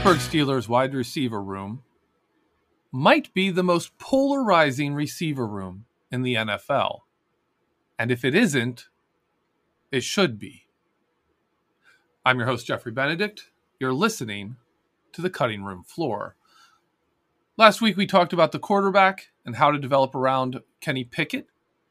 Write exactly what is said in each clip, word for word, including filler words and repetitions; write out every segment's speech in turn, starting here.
Pittsburgh Steelers wide receiver room might be the most polarizing receiver room in the N F L. And if it isn't, it should be. I'm your host, Jeffrey Benedict. You're listening to the Cutting Room Floor. Last week, we talked about the quarterback and how to develop around Kenny Pickett.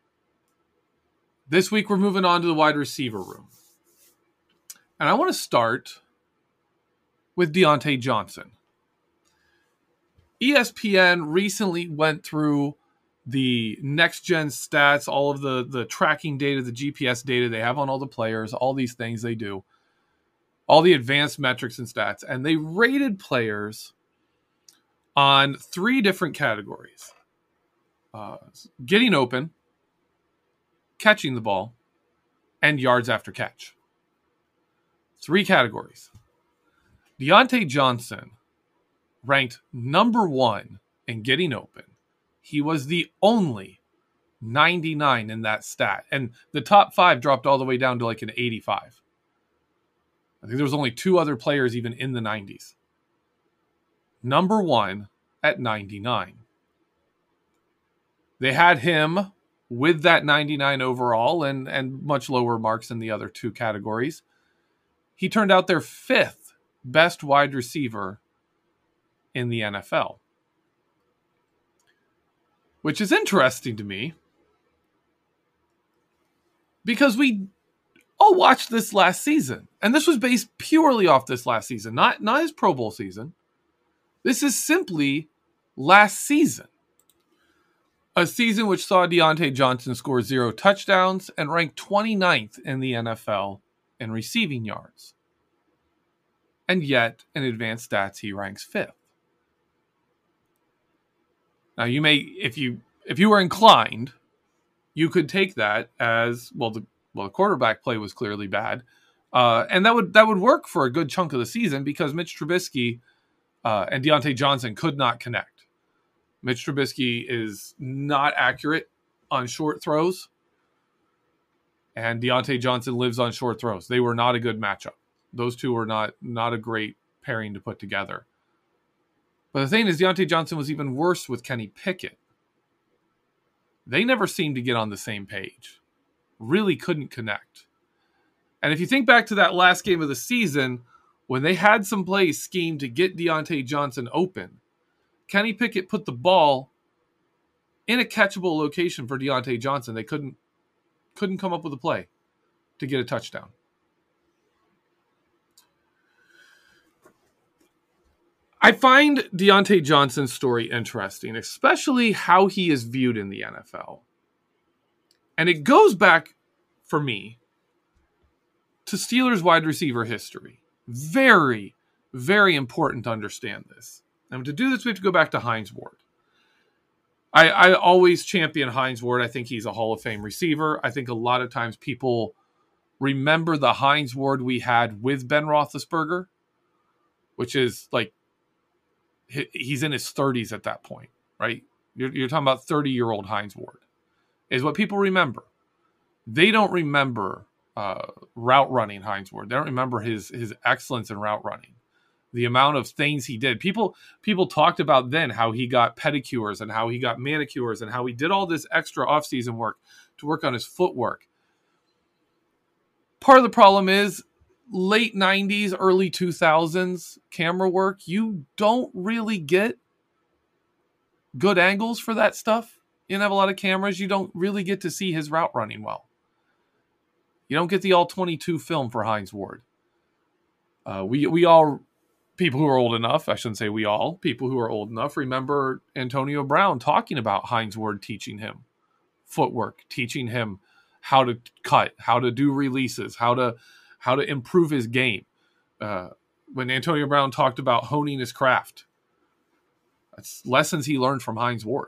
This week, we're moving on to the wide receiver room. And I want to start with Diontae Johnson. E S P N recently went through the next-gen stats, all of the, the tracking data, the G P S data they have on all the players, all these things they do, all the advanced metrics and stats, and they rated players on three different categories. Uh, getting open, catching the ball, and yards after catch. Three categories. Diontae Johnson ranked number one in getting open. He was the only ninety-nine in that stat. And the top five dropped all the way down to like an eighty-five. I think there was only two other players even in the nineties. Number one at ninety-nine. They had him with that ninety-nine overall and, and much lower marks in the other two categories. He turned out their fifth best wide receiver in the N F L. Which is interesting to me because we all watched this last season. And this was based purely off this last season, not, not his Pro Bowl season. This is simply last season. A season which saw Diontae Johnson score zero touchdowns and rank twenty-ninth in the N F L in receiving yards. And yet, in advanced stats, he ranks fifth. Now, you may, if you if you were inclined, you could take that as, well, the well, the quarterback play was clearly bad. Uh, and that would that would work for a good chunk of the season because Mitch Trubisky uh, and Diontae Johnson could not connect. Mitch Trubisky is not accurate on short throws. And Diontae Johnson lives on short throws. They were not a good matchup. Those two were not, not a great pairing to put together. But the thing is, Diontae Johnson was even worse with Kenny Pickett. They never seemed to get on the same page. Really couldn't connect. And if you think back to that last game of the season, when they had some plays schemed to get Diontae Johnson open, Kenny Pickett put the ball in a catchable location for Diontae Johnson. They couldn't couldn't come up with a play to get a touchdown. I find Diontae Johnson's story interesting, especially how he is viewed in the N F L. And it goes back, for me, to Steelers wide receiver history. Very, very important to understand this. And to do this, we have to go back to Hines Ward. I, I always champion Hines Ward. I think he's a Hall of Fame receiver. I think a lot of times people remember the Hines Ward we had with Ben Roethlisberger, which is like, he's in his thirties at that point, right? You're, you're talking about thirty-year-old Hines Ward is what people remember. They don't remember uh, route running Hines Ward. They don't remember his his excellence in route running. The amount of things he did. People people talked about then how he got pedicures and how he got manicures and how he did all this extra offseason work to work on his footwork. Part of the problem is late nineties, early two thousands camera work, you don't really get good angles for that stuff. You don't have a lot of cameras. You don't really get to see his route running well. You don't get the all twenty-two film for Hines Ward. Uh, we we all, people who are old enough, I shouldn't say we all, people who are old enough remember Antonio Brown talking about Hines Ward teaching him footwork, teaching him how to cut, how to do releases, how to how to improve his game. Uh, when Antonio Brown talked about honing his craft, that's lessons he learned from Hines Ward.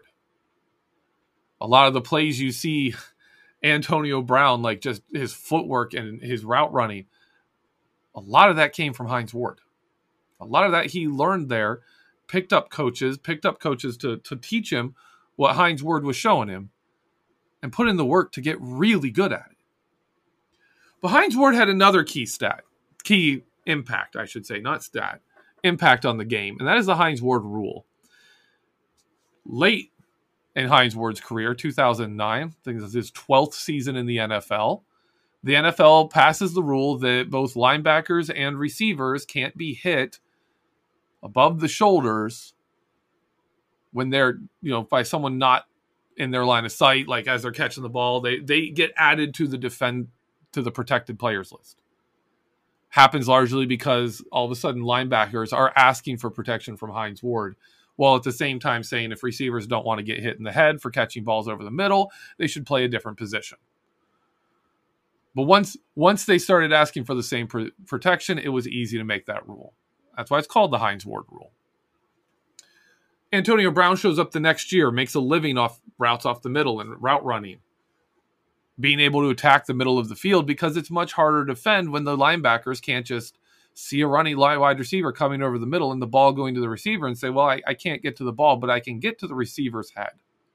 A lot of the plays you see Antonio Brown, like just his footwork and his route running, a lot of that came from Hines Ward. A lot of that he learned there, picked up coaches, picked up coaches to, to teach him what Hines Ward was showing him, and put in the work to get really good at it. But Hines Ward had another key stat, key impact, I should say, not stat, impact on the game, and that is the Hines Ward rule. Late in Hines Ward's career, two thousand nine, I think this is his twelfth season in the N F L, the N F L passes the rule that both linebackers and receivers can't be hit above the shoulders when they're, you know, by someone not in their line of sight, like as they're catching the ball. They they get added to the defend to the protected players list. Happens largely because all of a sudden linebackers are asking for protection from Hines Ward, while at the same time saying if receivers don't want to get hit in the head for catching balls over the middle, they should play a different position. But once once they started asking for the same pr- protection, it was easy to make that rule. That's why it's called the Hines Ward rule. Antonio Brown shows up the next year, makes a living off routes off the middle and route running, being able to attack the middle of the field because it's much harder to defend when the linebackers can't just see a running wide receiver coming over the middle and the ball going to the receiver and say, well, I, I can't get to the ball, but I can get to the receiver's head.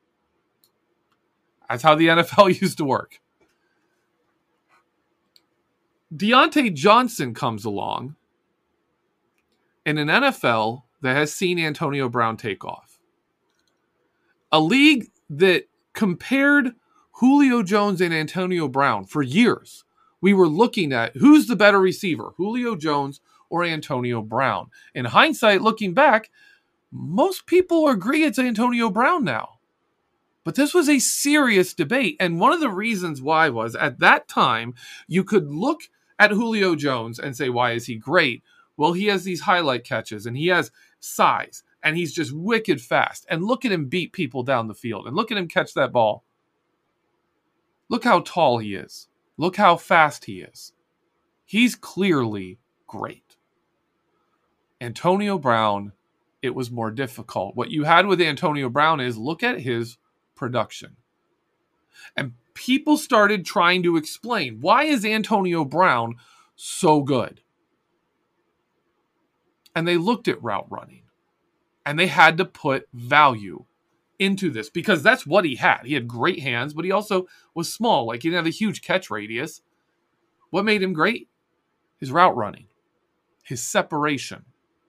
That's how the N F L used to work. Diontae Johnson comes along in an N F L that has seen Antonio Brown take off. A league that compared Julio Jones and Antonio Brown for years. We were looking at who's the better receiver, Julio Jones or Antonio Brown. In hindsight, looking back, most people agree it's Antonio Brown now. But this was a serious debate. And one of the reasons why was at that time, you could look at Julio Jones and say, why is he great? Well, he has these highlight catches and he has size and he's just wicked fast. And look at him beat people down the field and look at him catch that ball. Look how tall he is. Look how fast he is. He's clearly great. Antonio Brown, it was more difficult. What you had with Antonio Brown is look at his production. And people started trying to explain, why is Antonio Brown so good? And they looked at route running. And they had to put value into this because that's what he had. He had great hands, but he also was small. Like he didn't have a huge catch radius. What made him great? His route running, his separation.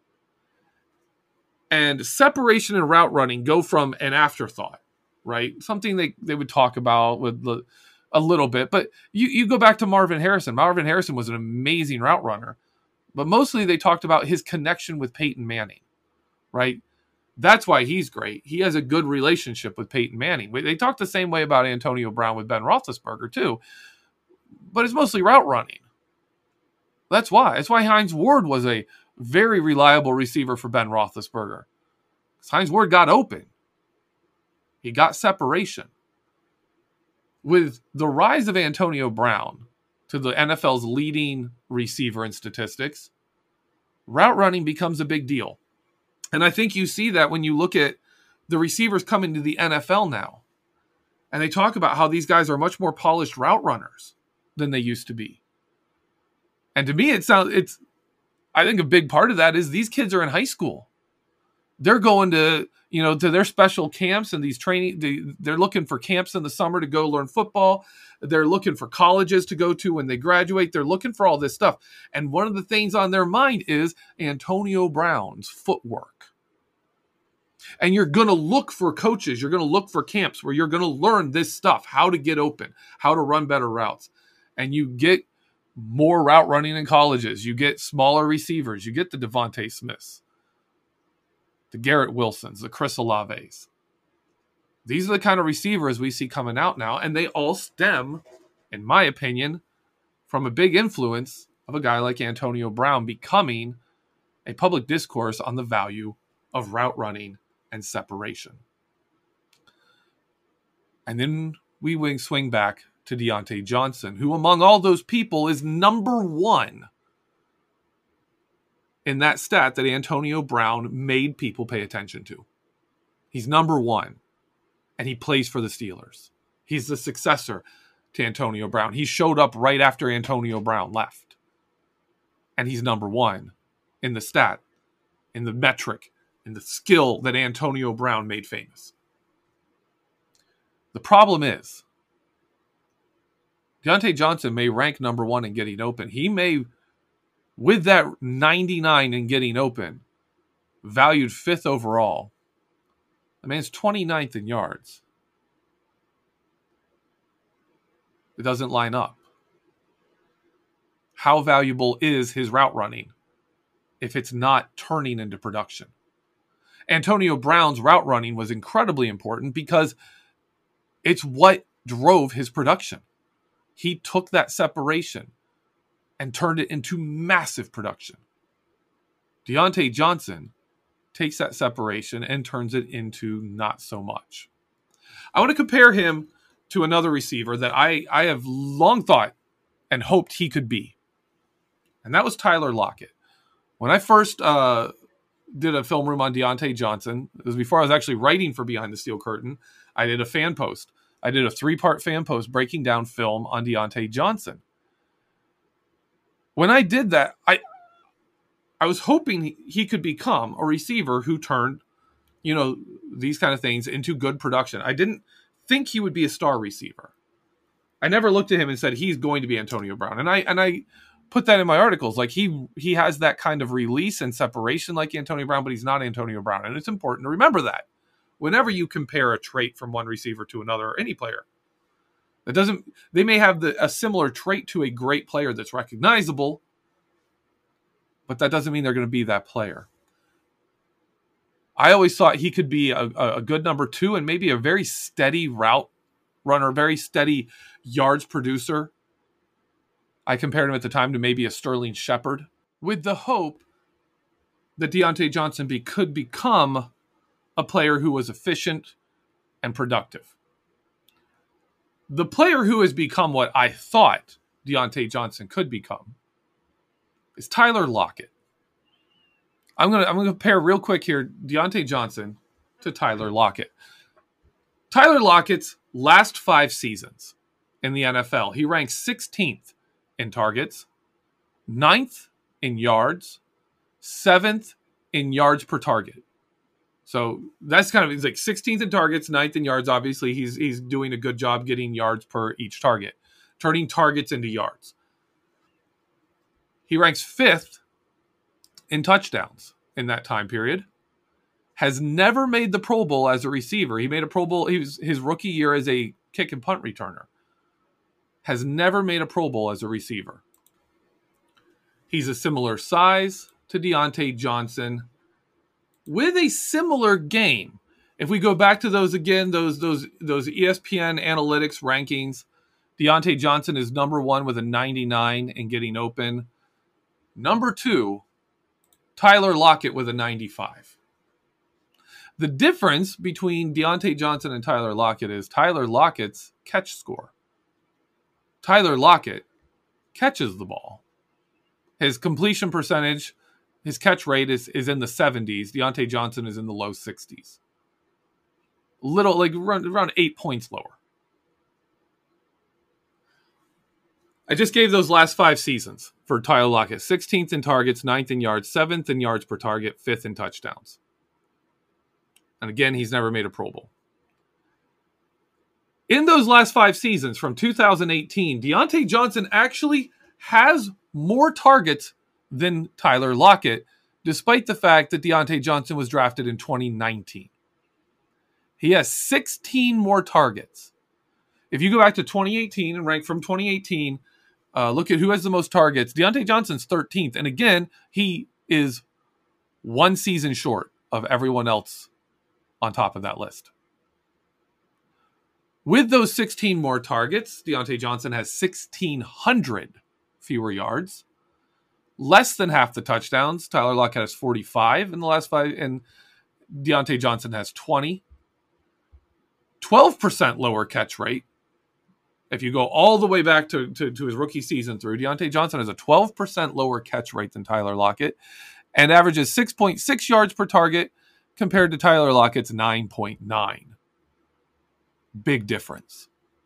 And separation and route running go from an afterthought, right? Something they, they would talk about with the, a little bit. But you, you go back to Marvin Harrison. Marvin Harrison was an amazing route runner. But mostly they talked about his connection with Peyton Manning, right? That's why he's great. He has a good relationship with Peyton Manning. They talk the same way about Antonio Brown with Ben Roethlisberger too, but it's mostly route running. That's why. That's why Hines Ward was a very reliable receiver for Ben Roethlisberger. Hines Ward got open. He got separation. With the rise of Antonio Brown to the N F L's leading receiver in statistics, route running becomes a big deal. And I think you see that when you look at the receivers coming to the N F L now. And they talk about how these guys are much more polished route runners than they used to be. And to me, it sounds, it's, I think a big part of that is these kids are in high school. They're going to, you know, to their special camps and these training, they, they're looking for camps in the summer to go learn football. They're looking for colleges to go to when they graduate. They're looking for all this stuff. And one of the things on their mind is Antonio Brown's footwork. And you're going to look for coaches. You're going to look for camps where you're going to learn this stuff, how to get open, how to run better routes. And you get more route running in colleges. You get smaller receivers. You get the Devontae Smiths, the Garrett Wilsons, the Chris Olaves. These are the kind of receivers we see coming out now, and they all stem, in my opinion, from a big influence of a guy like Antonio Brown becoming a public discourse on the value of route running and separation. And then we wing swing back to Diontae Johnson, who among all those people is number one in that stat that Antonio Brown made people pay attention to. He's number one, and he plays for the Steelers. He's the successor to Antonio Brown. He showed up right after Antonio Brown left, and he's number one in the stat, in the metric, in the skill that Antonio Brown made famous. The problem is, Diontae Johnson may rank number one in getting open. He may, with that ninety-nine in getting open, valued fifth overall. The man's twenty-ninth in yards. It doesn't line up. How valuable is his route running if it's not turning into production? Antonio Brown's route running was incredibly important because it's what drove his production. He took that separation and turned it into massive production. Diontae Johnson takes that separation and turns it into not so much. I want to compare him to another receiver that I, I have long thought and hoped he could be. And that was Tyler Lockett. When I first uh, did a film room on Diontae Johnson, it was before I was actually writing for Behind the Steel Curtain, I did a fan post. I did a three-part fan post breaking down film on Diontae Johnson. When I did that, I I was hoping he could become a receiver who turned, you know, these kind of things into good production. I didn't think he would be a star receiver. I never looked at him and said he's going to be Antonio Brown. And I and I put that in my articles. Like he he has that kind of release and separation like Antonio Brown, but he's not Antonio Brown. And it's important to remember that whenever you compare a trait from one receiver to another or any player. That doesn't they may have the, a similar trait to a great player that's recognizable, but that doesn't mean they're going to be that player. I always thought he could be a, a good number two and maybe a very steady route runner, very steady yards producer. I compared him at the time to maybe a Sterling Shepard, with the hope that Diontae Johnson be, could become a player who was efficient and productive. The player who has become what I thought Diontae Johnson could become is Tyler Lockett. I'm gonna I'm gonna compare real quick here Diontae Johnson to Tyler Lockett. Tyler Lockett's last five seasons in the N F L, he ranks sixteenth in targets, ninth in yards, seventh in yards per target. So that's kind of, he's like sixteenth in targets, ninth in yards. Obviously, he's he's doing a good job getting yards per each target, turning targets into yards. He ranks fifth in touchdowns in that time period. Has never made the Pro Bowl as a receiver. He made a Pro Bowl, he was his rookie year as a kick and punt returner. Has never made a Pro Bowl as a receiver. He's a similar size to Diontae Johnson with a similar game. If we go back to those again, those those those E S P N analytics rankings, Diontae Johnson is number one with a ninety-nine and getting open. Number two, Tyler Lockett with a ninety-five. The difference between Diontae Johnson and Tyler Lockett is Tyler Lockett's catch score. Tyler Lockett catches the ball. His completion percentage, his catch rate is, is in the seventies. Diontae Johnson is in the low sixties. Little, like around, around eight points lower. I just gave those last five seasons for Tyler Lockett. sixteenth in targets, ninth in yards, seventh in yards per target, fifth in touchdowns. And again, he's never made a Pro Bowl. In those last five seasons from two thousand eighteen, Diontae Johnson actually has more targets than Tyler Lockett, despite the fact that Diontae Johnson was drafted in twenty nineteen. He has sixteen more targets. If you go back to twenty eighteen and rank from twenty eighteen, uh, look at who has the most targets. Diontae Johnson's thirteenth. And again, he is one season short of everyone else on top of that list. With those sixteen more targets, Diontae Johnson has sixteen hundred fewer yards, less than half the touchdowns. Tyler Lockett has forty-five in the last five, and Diontae Johnson has twenty. twelve percent lower catch rate. If you go all the way back to, to, to his rookie season through, Diontae Johnson has a twelve percent lower catch rate than Tyler Lockett and averages six point six yards per target compared to Tyler Lockett's nine point nine. Big difference.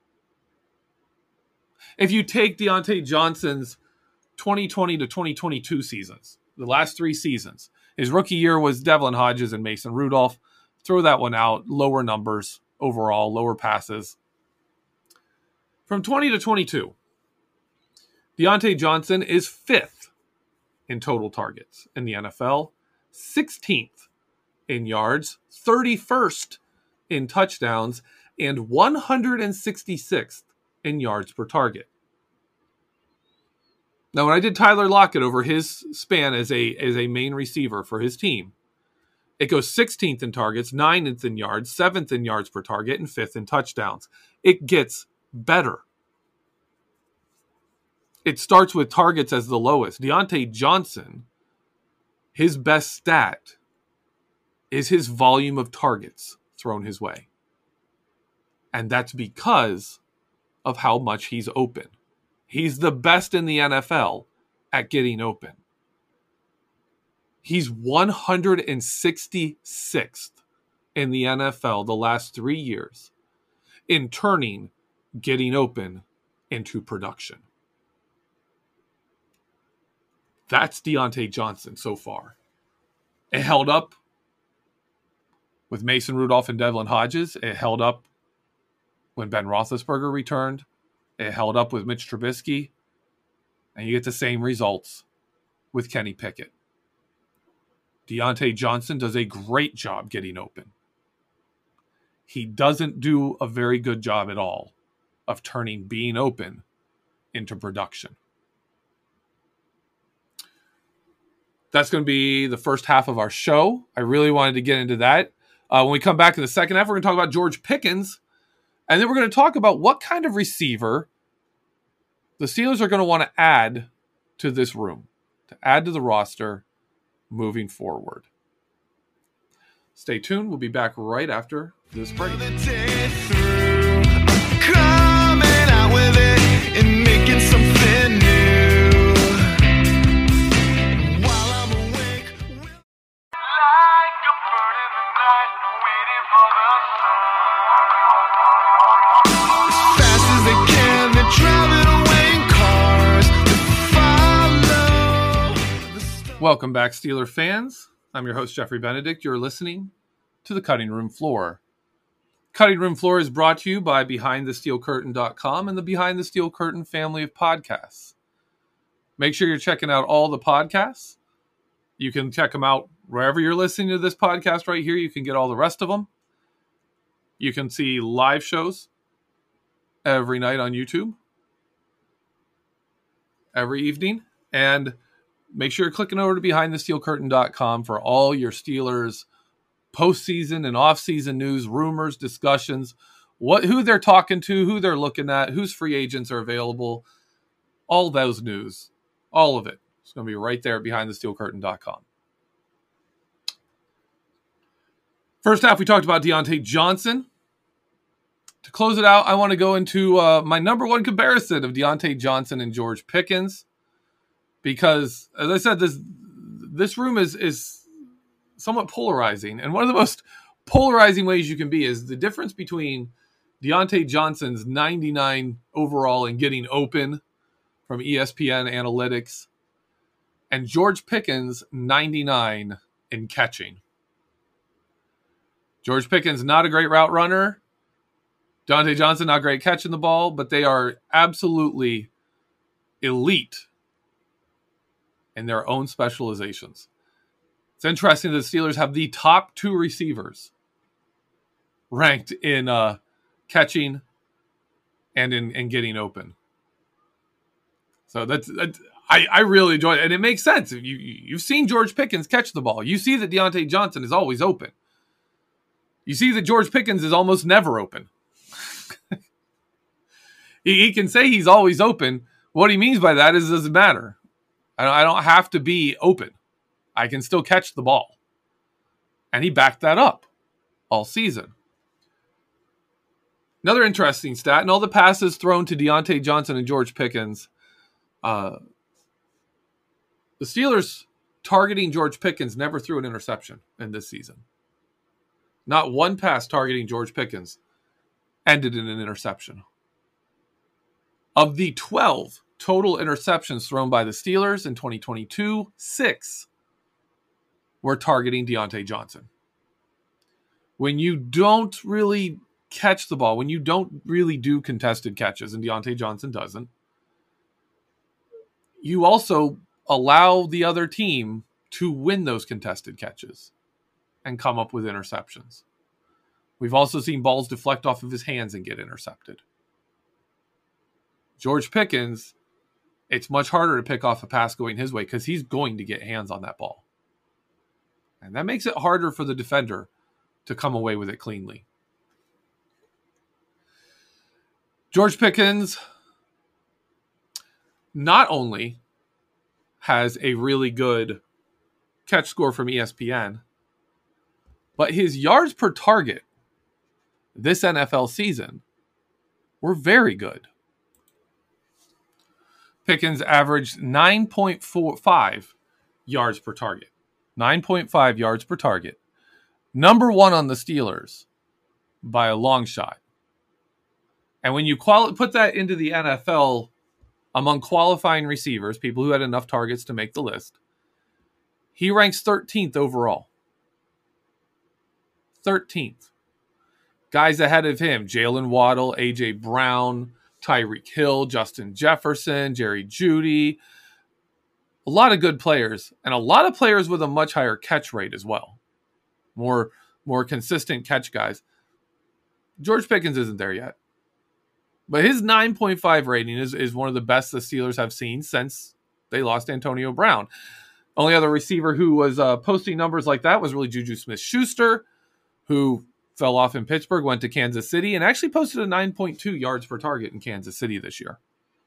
If you take Diontae Johnson's twenty twenty to twenty twenty-two seasons, the last three seasons, his rookie year was Devlin Hodges and Mason Rudolph. Throw that one out. Lower numbers overall, lower passes. From twenty to twenty-two, Diontae Johnson is fifth in total targets in the N F L, sixteenth in yards, thirty-first in touchdowns, and one hundred sixty-sixth in yards per target. Now, when I did Tyler Lockett over his span as a, as a main receiver for his team, it goes sixteenth in targets, ninth in yards, seventh in yards per target, and fifth in touchdowns. It gets better. It starts with targets as the lowest. Deontay Johnson, his best stat is his volume of targets thrown his way. And that's because of how much he's open. He's the best in the N F L at getting open. He's one hundred sixty-sixth in the N F L the last three years in turning getting open into production. That's Deontay Johnson so far. It held up with Mason Rudolph and Devlin Hodges. It held up when Ben Roethlisberger returned. It held up with Mitch Trubisky. And you get the same results with Kenny Pickett. Deontay Johnson does a great job getting open. He doesn't do a very good job at all of turning being open into production. That's going to be the first half of our show. I really wanted to get into that. Uh, when we come back in the second half, we're going to talk about George Pickens. And then we're going to talk about what kind of receiver the Steelers are going to want to add to this room, to add to the roster moving forward. Stay tuned. We'll be back right after this break. Coming out with it and making something new. While I'm awake, like a bird in the night, waiting for the sun. As fast as they can, they're driving away in cars to follow. Welcome back, Steeler fans. I'm your host, Jeffrey Benedict. You're listening to the Cutting Room Floor. Cutting Room Floor is brought to you by behind the steel curtain dot com and the Behind the Steel Curtain family of podcasts. Make sure you're checking out all the podcasts. You can check them out wherever you're listening to this podcast right here. You can get all the rest of them. You can see live shows every night on YouTube, every evening. And make sure you're clicking over to behind the steel curtain dot com for all your Steelers postseason and off-season news, rumors, discussions, what who they're talking to, who they're looking at, whose free agents are available, all those news, all of it. It's going to be right there at behind the steel curtain dot com. First half, we talked about Deontay Johnson. To close it out, I want to go into uh, my number one comparison of Deontay Johnson and George Pickens. Because, as I said, this this room is is somewhat polarizing. And one of the most polarizing ways you can be is the difference between Deontay Johnson's ninety-nine overall in getting open from E S P N Analytics and George Pickens' ninety-nine in catching. George Pickens, not a great route runner. Deontay Johnson, not great catching the ball, but they are absolutely elite in their own specializations. It's interesting that the Steelers have the top two receivers ranked in uh, catching and in, in getting open. So that's, that's I, I really enjoy it. And it makes sense. You, you've seen George Pickens catch the ball. You see that Deontay Johnson is always open. You see that George Pickens is almost never open. he, he can say he's always open. What he means by that is it doesn't matter. I don't have to be open. I can still catch the ball. And he backed that up all season. Another interesting stat, in all the passes thrown to Deontay Johnson and George Pickens, uh, the Steelers targeting George Pickens never threw an interception in this season. Not one pass targeting George Pickens ended in an interception. Of the twelve total interceptions thrown by the Steelers in twenty twenty-two, six were targeting Deontay Johnson. When you don't really catch the ball, when you don't really do contested catches, and Deontay Johnson doesn't, you also allow the other team to win those contested catches and come up with interceptions. We've also seen balls deflect off of his hands and get intercepted. George Pickens, it's much harder to pick off a pass going his way because he's going to get hands on that ball. And that makes it harder for the defender to come away with it cleanly. George Pickens not only has a really good catch score from E S P N, but his yards per target this N F L season were very good. Pickens averaged nine point four five yards per target. nine point five yards per target. Number one on the Steelers by a long shot. And when you quali- put that into the N F L among qualifying receivers, people who had enough targets to make the list, he ranks thirteenth overall. thirteenth. Guys ahead of him, Jalen Waddle, A J Brown, Tyreek Hill, Justin Jefferson, Jerry Jeudy. A lot of good players, and a lot of players with a much higher catch rate as well. More, more consistent catch guys. George Pickens isn't there yet. But his nine point five rating is, is one of the best the Steelers have seen since they lost Antonio Brown. Only other receiver who was uh, posting numbers like that was really Juju Smith-Schuster, who fell off in Pittsburgh, went to Kansas City, and actually posted a nine point two yards per target in Kansas City this year.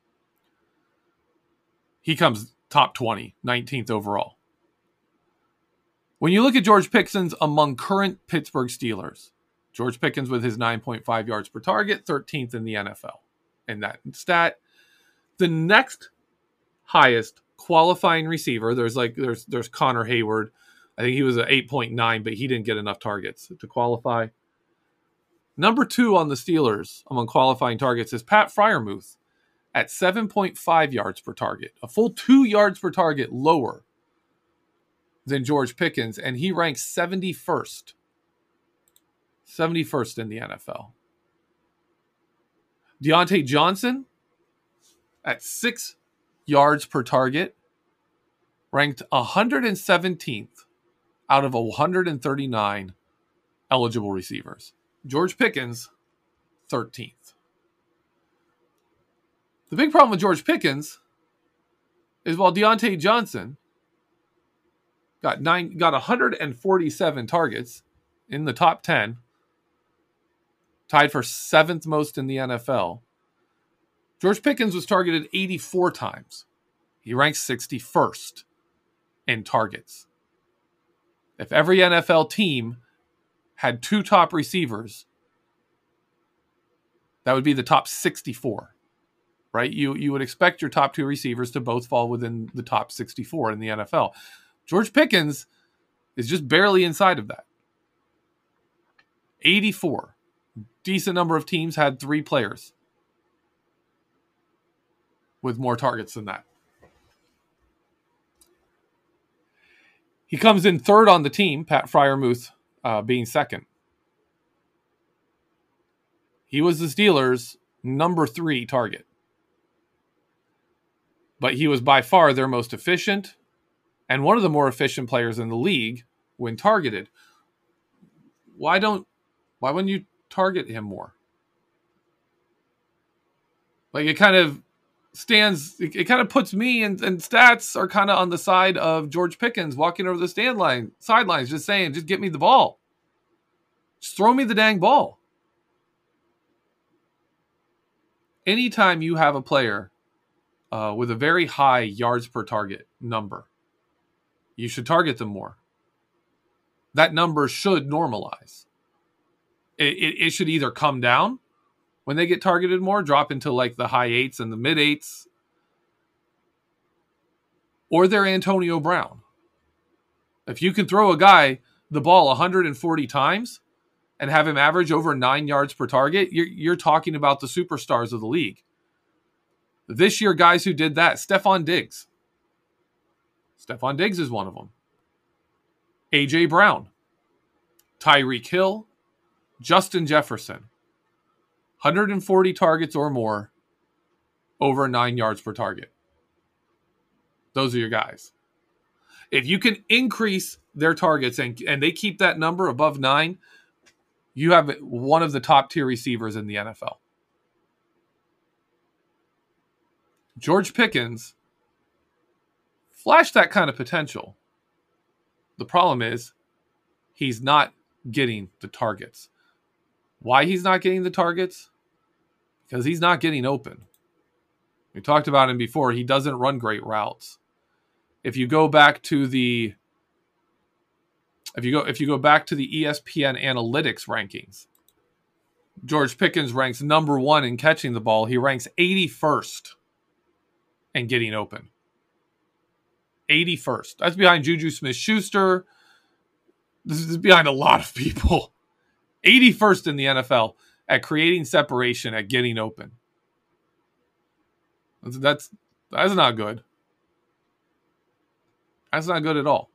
He comes top twenty, nineteenth overall. When you look at George Pickens among current Pittsburgh Steelers, George Pickens with his nine point five yards per target, thirteenth in the N F L in that stat. The next highest qualifying receiver, there's like there's there's Connor Hayward. I think he was at eight point nine, but he didn't get enough targets to qualify. Number two on the Steelers among qualifying targets is Pat Freiermuth at seven point five yards per target, a full two yards per target lower than George Pickens, and he ranks seventy-first. seventy-first in the N F L. Deontay Johnson at six yards per target, ranked one hundred seventeenth out of one hundred thirty-nine eligible receivers. George Pickens, thirteenth. The big problem with George Pickens is while Deontay Johnson got nine, got one hundred forty-seven targets in the top ten, tied for seventh most in the N F L, George Pickens was targeted eighty-four times. He ranks sixty-first in targets. If every N F L team had two top receivers, that would be the top sixty-four, right? You, you would expect your top two receivers to both fall within the top sixty-four in the N F L. George Pickens is just barely inside of that. eighty-four. Decent number of teams had three players with more targets than that. He comes in third on the team, Pat Freiermuth uh, being second. He was the Steelers' number three target. But he was by far their most efficient and one of the more efficient players in the league when targeted. Why don't, why wouldn't you target him more? Like it kind of stands, it, it kind of puts me and, and stats are kind of on the side of George Pickens walking over the stand line, sidelines, just saying, just get me the ball. Just throw me the dang ball. Anytime you have a player uh, with a very high yards per target number, you should target them more. That number should normalize. It, it, it should either come down when they get targeted more, drop into like the high eights and the mid eights, or they're Antonio Brown. If you can throw a guy the ball one hundred forty times and have him average over nine yards per target, you're, you're talking about the superstars of the league. This year, guys who did that, Stephon Diggs. Stephon Diggs is one of them. A J Brown, Tyreek Hill, Justin Jefferson. one hundred forty targets or more, over nine yards per target. Those are your guys. If you can increase their targets and, and they keep that number above nine, you have one of the top tier receivers in the N F L. George Pickens flashed that kind of potential. The problem is he's not getting the targets. Why he's not getting the targets? Because he's not getting open. We talked about him before. He doesn't run great routes. If you go back to the if you go if you go back to the E S P N analytics rankings, George Pickens ranks number one in catching the ball. He ranks eighty-first in getting open. eighty-first. That's behind Juju Smith-Schuster. This is behind a lot of people. eighty-first in the N F L at creating separation, at getting open. That's that's, that's not good. That's not good at all.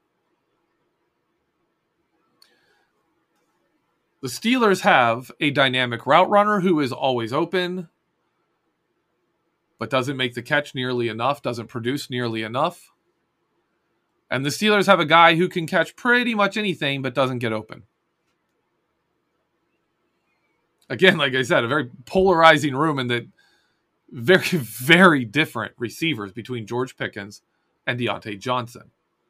The Steelers have a dynamic route runner who is always open, but doesn't make the catch nearly enough, doesn't produce nearly enough. And the Steelers have a guy who can catch pretty much anything, but doesn't get open. Again, like I said, a very polarizing room, and that very, very different receivers between George Pickens and Deontay Johnson.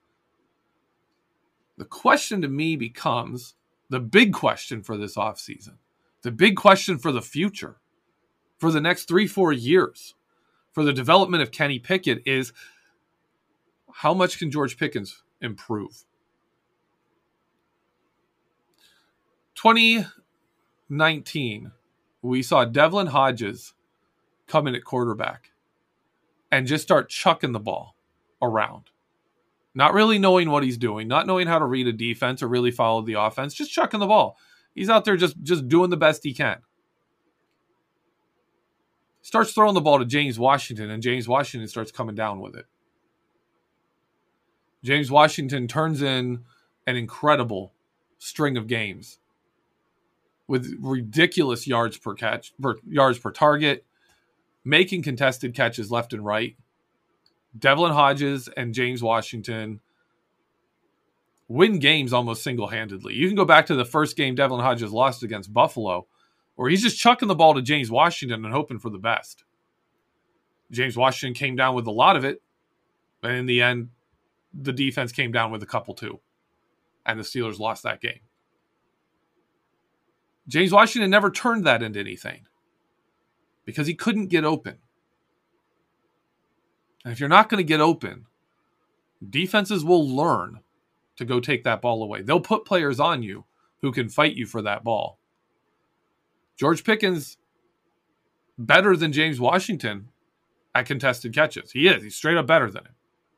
The question to me becomes, the big question for this offseason, the big question for the future, for the next three, four years, for the development of Kenny Pickett is, how much can George Pickens improve? twenty nineteen, we saw Devlin Hodges come in at quarterback and just start chucking the ball around. Not really knowing what he's doing, not knowing how to read a defense or really follow the offense, just chucking the ball. He's out there just, just doing the best he can. Starts throwing the ball to James Washington, and James Washington starts coming down with it. James Washington turns in an incredible string of games with ridiculous yards per catch, per, yards per target, making contested catches left and right. Devlin Hodges and James Washington win games almost single-handedly. You can go back to the first game Devlin Hodges lost against Buffalo, where he's just chucking the ball to James Washington and hoping for the best. James Washington came down with a lot of it, but in the end, the defense came down with a couple too, and the Steelers lost that game. James Washington never turned that into anything because he couldn't get open. And if you're not going to get open, defenses will learn to go take that ball away. They'll put players on you who can fight you for that ball. George Pickens, better than James Washington at contested catches. He is. He's straight up better than him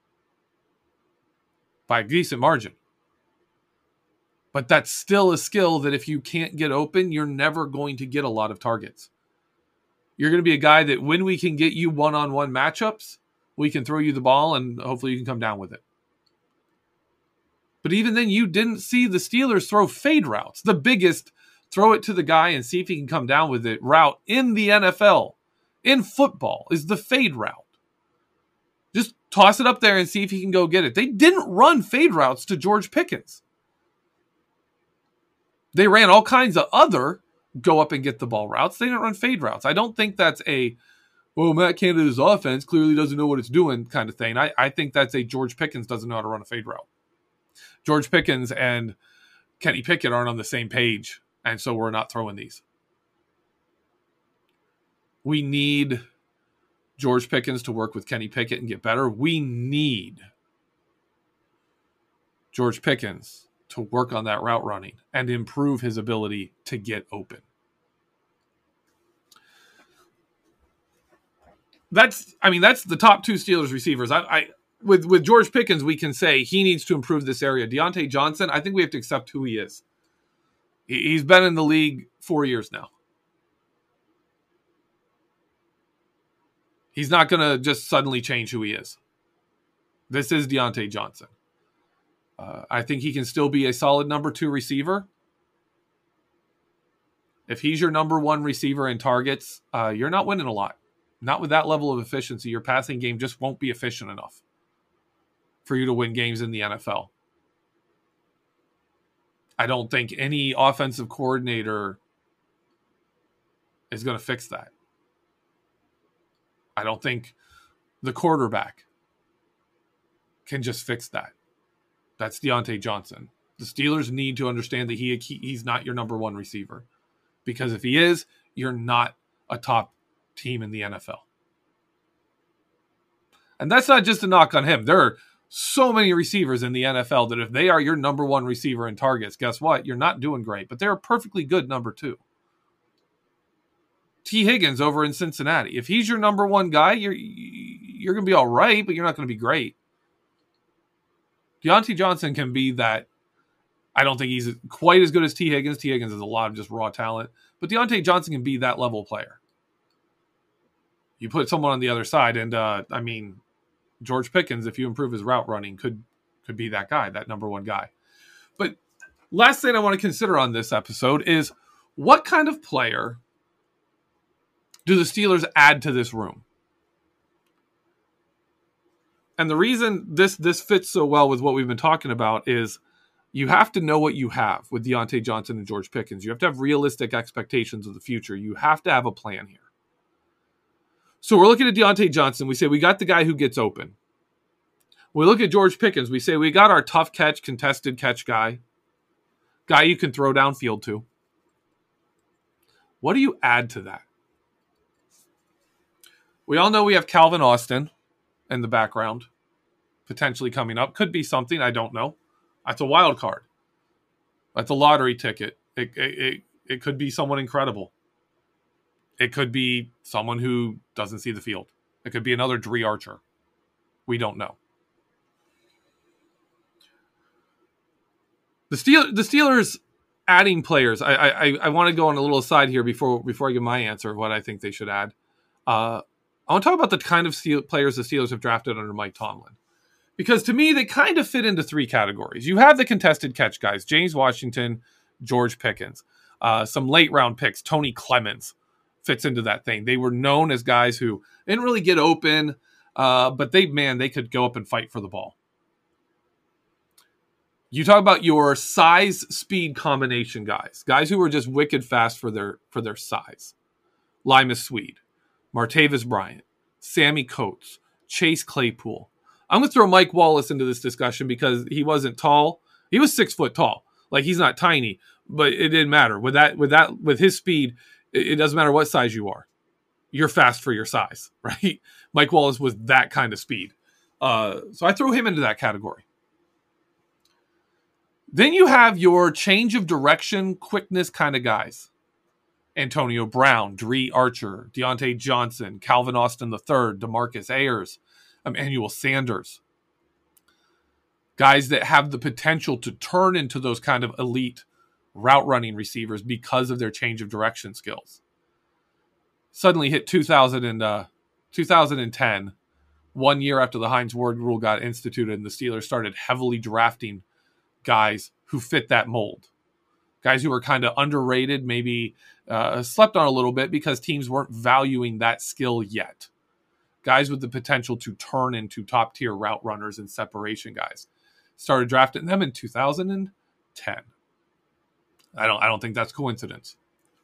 by a decent margin. But that's still a skill that if you can't get open, you're never going to get a lot of targets. You're going to be a guy that when we can get you one-on-one matchups, we can throw you the ball and hopefully you can come down with it. But even then, you didn't see the Steelers throw fade routes. The biggest throw it to the guy and see if he can come down with it route in the N F L, in football, is the fade route. Just toss it up there and see if he can go get it. They didn't run fade routes to George Pickens. They ran all kinds of other go up and get the ball routes. They didn't run fade routes. I don't think that's a, well, Matt Canada's offense clearly doesn't know what it's doing kind of thing. I, I think that's a George Pickens doesn't know how to run a fade route. George Pickens and Kenny Pickett aren't on the same page, and so we're not throwing these. We need George Pickens to work with Kenny Pickett and get better. We need George Pickens to work on that route running and improve his ability to get open. That's, I mean, that's the top two Steelers receivers. I, I with with George Pickens, we can say he needs to improve this area. Deontay Johnson, I think we have to accept who he is. He, he's been in the league four years now. He's not going to just suddenly change who he is. This is Deontay Johnson. Uh, I think he can still be a solid number two receiver. If he's your number one receiver in targets, uh, you're not winning a lot. Not with that level of efficiency. Your passing game just won't be efficient enough. for you to win games in the N F L. I don't think any offensive coordinator is going to fix that. I don't think the quarterback can just fix that. That's Diontae Johnson. The Steelers need to understand that he, he he's not your number one receiver. Because if he is, you're not a top team in the N F L. And that's not just a knock on him. There are so many receivers in the N F L that if they are your number one receiver in targets, guess what? You're not doing great. But they're a perfectly good number two. T. Higgins over in Cincinnati. If he's your number one guy, you're you're going to be all right, but you're not going to be great. Diontae Johnson can be that. I don't think he's quite as good as T. Higgins. T. Higgins is a lot of just raw talent. But Diontae Johnson can be that level player. You put someone on the other side, and, uh, I mean, George Pickens, if you improve his route running, could could be that guy, that number one guy. But last thing I want to consider on this episode is what kind of player do the Steelers add to this room? And the reason this this fits so well with what we've been talking about is you have to know what you have with Diontae Johnson and George Pickens. You have to have realistic expectations of the future. You have to have a plan here. So we're looking at Diontae Johnson. We say we got the guy who gets open. We look at George Pickens. We say we got our tough catch, contested catch guy. Guy you can throw downfield to. What do you add to that? We all know we have Calvin Austin in the background, potentially coming up. Could be something, I don't know. That's a wild card. That's a lottery ticket. It, it, it, it could be someone incredible. It could be someone who doesn't see the field. It could be another Dree Archer. We don't know. The Steel, the Steelers adding players. I I, I want to go on a little aside here before before I give my answer of what I think they should add. Uh, I want to talk about the kind of Steel, players the Steelers have drafted under Mike Tomlin. Because to me, they kind of fit into three categories. You have the contested catch guys, James Washington, George Pickens. Uh, some late round picks, Tony Clemens fits into that thing. They were known as guys who didn't really get open, uh, but they, man, they could go up and fight for the ball. You talk about your size speed combination guys, guys who were just wicked fast for their for their size. Limas Swede, Martavis Bryant, Sammy Coates, Chase Claypool. I'm going to throw Mike Wallace into this discussion because he wasn't tall. He was six foot tall. Like, he's not tiny, but it didn't matter. With that, with that, with his speed, it, it doesn't matter what size you are. You're fast for your size, right? Mike Wallace was that kind of speed. Uh, so I throw him into that category. Then you have your change of direction, quickness kind of guys. Antonio Brown, Dree Archer, Diontae Johnson, Calvin Austin the third, DeMarcus Ayers, Emmanuel Sanders. Guys that have the potential to turn into those kind of elite route running receivers because of their change of direction skills. Suddenly hit two thousand and, uh, twenty ten, one year after the Hines Ward rule got instituted, and the Steelers started heavily drafting guys who fit that mold. Guys who were kind of underrated, maybe uh, slept on a little bit because teams weren't valuing that skill yet. Guys with the potential to turn into top-tier route runners and separation guys. Started drafting them in two thousand ten. I don't, I don't think that's coincidence.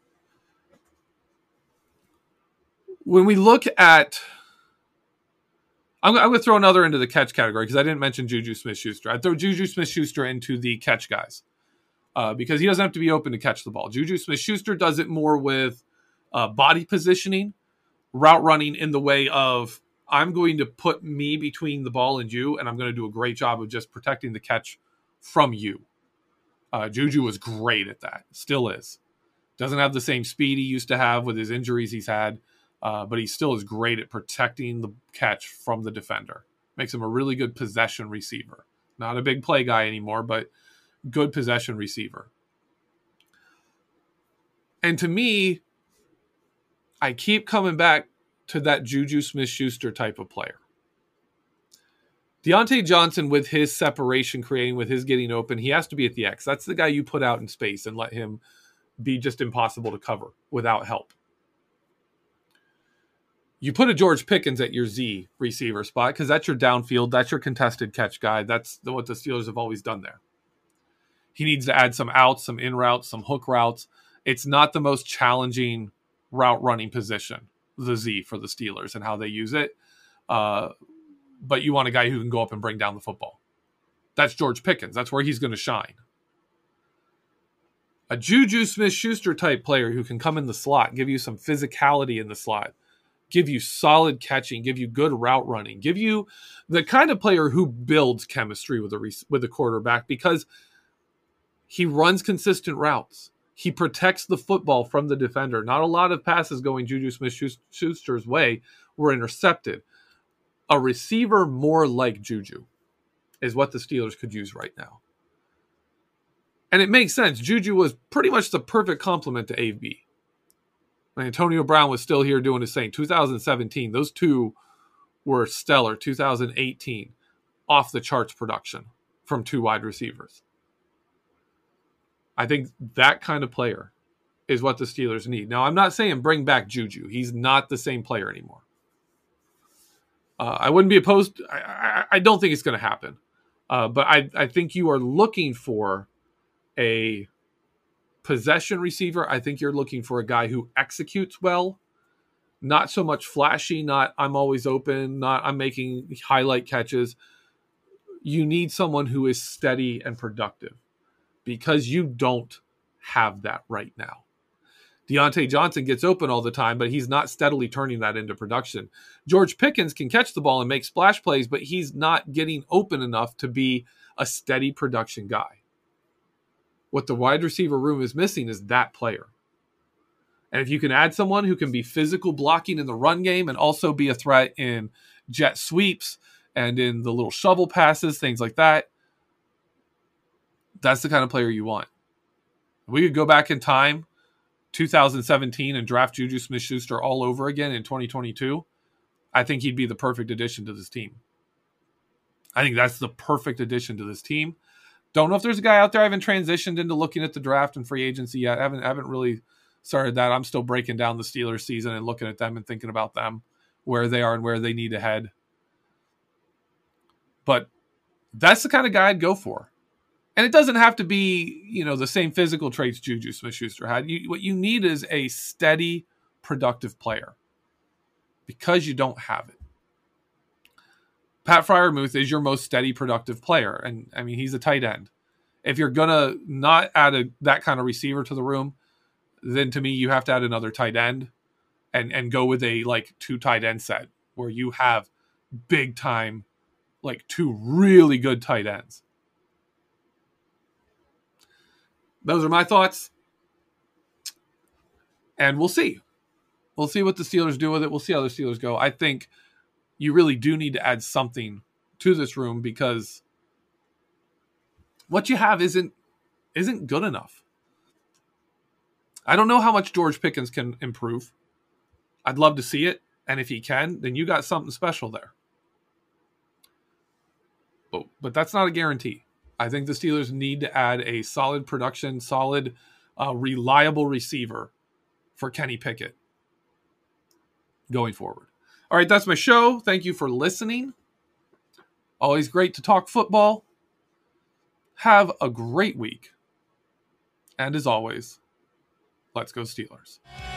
When we look at... I'm, I'm going to throw another into the catch category because I didn't mention Juju Smith-Schuster. I'd throw Juju Smith-Schuster into the catch guys uh, because he doesn't have to be open to catch the ball. Juju Smith-Schuster does it more with uh, body positioning, route running in the way of I'm going to put me between the ball and you, and I'm going to do a great job of just protecting the catch from you. Uh, Juju was great at that. Still is. Doesn't have the same speed he used to have with his injuries he's had, uh, but he still is great at protecting the catch from the defender. Makes him a really good possession receiver. Not a big play guy anymore, but good possession receiver. And to me, I keep coming back to that Juju Smith-Schuster type of player. Diontae Johnson, with his separation creating, with his getting open, he has to be at the X. That's the guy you put out in space and let him be just impossible to cover without help. You put a George Pickens at your Z receiver spot because that's your downfield, that's your contested catch guy. That's the, what the Steelers have always done there. He needs to add some outs, some in routes, some hook routes. It's not the most challenging route running position, the Z for the Steelers and how they use it. Uh, but you want a guy who can go up and bring down the football. That's George Pickens. That's where he's going to shine. A Juju Smith-Schuster type player who can come in the slot, give you some physicality in the slot, give you solid catching, give you good route running, give you the kind of player who builds chemistry with a with a quarterback because he runs consistent routes. He protects the football from the defender. Not a lot of passes going Juju Smith-Schuster's way were intercepted. A receiver more like Juju is what the Steelers could use right now. And it makes sense. Juju was pretty much the perfect complement to A B. When Antonio Brown was still here doing his thing. two thousand seventeen, those two were stellar. two thousand eighteen, off the charts production from two wide receivers. I think that kind of player is what the Steelers need. Now, I'm not saying bring back Juju. He's not the same player anymore. Uh, I wouldn't be opposed. I, I, I don't think it's going to happen. Uh, but I, I think you are looking for a possession receiver. I think you're looking for a guy who executes well. Not so much flashy, not I'm always open, not I'm making highlight catches. You need someone who is steady and productive because you don't have that right now. Deontay Johnson gets open all the time, but he's not steadily turning that into production. George Pickens can catch the ball and make splash plays, but he's not getting open enough to be a steady production guy. What the wide receiver room is missing is that player. And if you can add someone who can be physical blocking in the run game and also be a threat in jet sweeps and in the little shovel passes, things like that, that's the kind of player you want. We could go back in time, two thousand seventeen, and draft Juju Smith-Schuster all over again in twenty twenty-two. I think he'd be the perfect addition to this team. I think that's the perfect addition to this team. Don't know if there's a guy out there. I haven't transitioned into looking at the draft and free agency yet. I haven't, I haven't really started that. I'm still breaking down the Steelers season and looking at them and thinking about them, where they are and where they need to head. But that's the kind of guy I'd go for. And it doesn't have to be, you know, the same physical traits Juju Smith-Schuster had. You, what you need is a steady, productive player because you don't have it. Pat Freiermuth is your most steady, productive player. And, I mean, he's a tight end. If you're going to not add a, that kind of receiver to the room, then to me, you have to add another tight end and, and go with a, like, two tight end set where you have big time, like, two really good tight ends. Those are my thoughts. And we'll see. We'll see what the Steelers do with it. We'll see how the Steelers go. I think you really do need to add something to this room because what you have isn't isn't good enough. I don't know how much George Pickens can improve. I'd love to see it. And if he can, then you got something special there. But, but that's not a guarantee. I think the Steelers need to add a solid production, solid, uh, reliable receiver for Kenny Pickett going forward. All right, that's my show. Thank you for listening. Always great to talk football. Have a great week. And as always, let's go Steelers.